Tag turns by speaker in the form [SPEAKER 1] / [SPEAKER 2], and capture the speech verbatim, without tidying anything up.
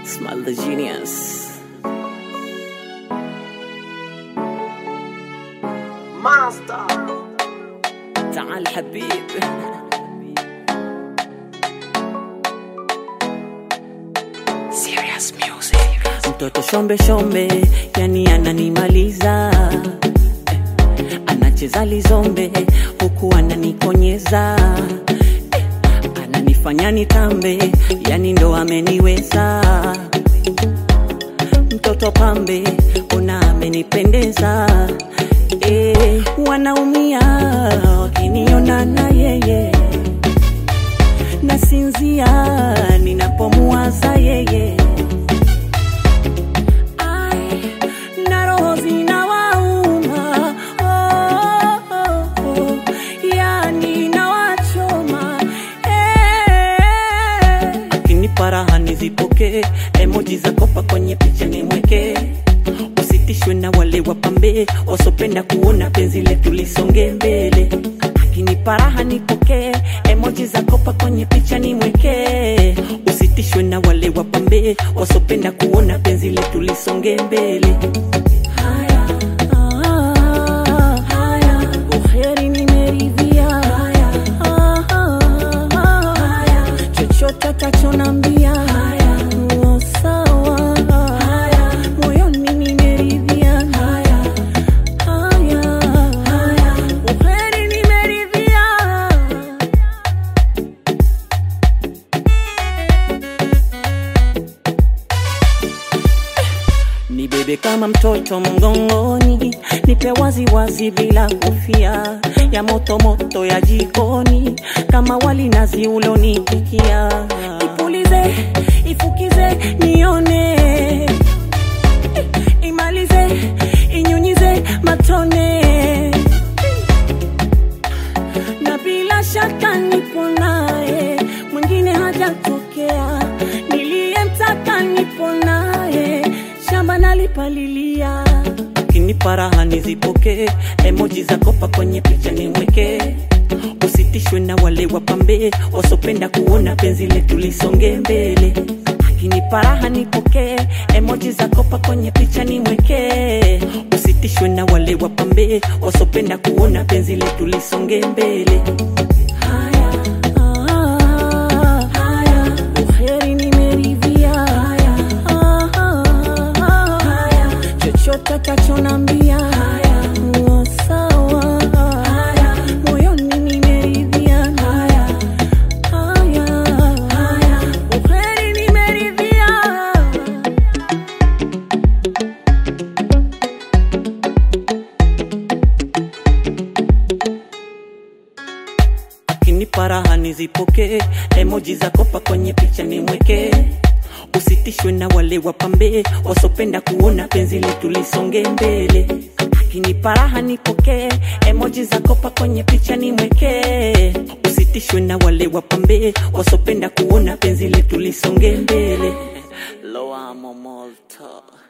[SPEAKER 1] Smile the genius.
[SPEAKER 2] Master
[SPEAKER 1] تعال حبيب. Serious music. Mtoto shombe shombe, yani ananimaliza. Anacheza lizombe, huku ananikonyeza. Ananifanya nitambe, yani ndo ameniweza. Mtoto pambe, ona amenipendeza. Eh, wanaumia wakiniona na yeye, nasinzia ninapomuwaza yeye. Ai, na roho zinawauma, oh, oh, oh, yani nawachoma. Eh, akinipa raha nizipokee, emoji za kopa kwenye picha nimweke. Usitishwe na wale wapambe wasopenda kuona penzi letu lisonge mbele. Akinipa raha nipokee, emoji za kopa kwenye picha nimweke. Usitishwe na wale wapambe wasopenda kuona penzi letu lisonge mbele. Haya, ah, haya, uheri nimeridhia. Haya, ah, ah, haya, chochote atachonambia. Haya, oh, sawa. Nibebe kama mtoto mgongoni, nipe wazi wazi bila kufia. Ya moto moto ya jikoni, kama wali nazi ulonipikia. Ipulize, ifukize, nione. Imalize, inyunyize matone. Na bila shaka nipo naye, mwingine hajatokea. Niliyemtaka nipo naye, shamba nalipalilia. Akinipa raha nizipokee, emoji za kopa kwenye picha nimweke. Usitishwe na wale wapambe wasopenda kuona penzi letu lisonge mbele. Akinipa raha nipokee, emoji za kopa kwenye picha nimweke. Usitishwe na wale wapambe wasopenda kuona penzi letu lisonge mbele. Haya, ah, haya, uheri nimeridhia. Haya, ah, ah, haya, chochote atachonambia. Haya, oh, sawa. Haya, moyoni nimeridhia. Haya, haya, haya, uheri nimeridhia. Akinipa raha nizipokee, emoji za kopa kwenye picha nimweke. Usitishwe na wale wapambe wasopenda kuona penzi letu lisonge mbele. Akinipa raha nipokee, emoji za kopa kwenye picha nimweke. Usitishwe na wale wapambe wasopenda kuona penzi letu lisonge mbele. Loa Momolto.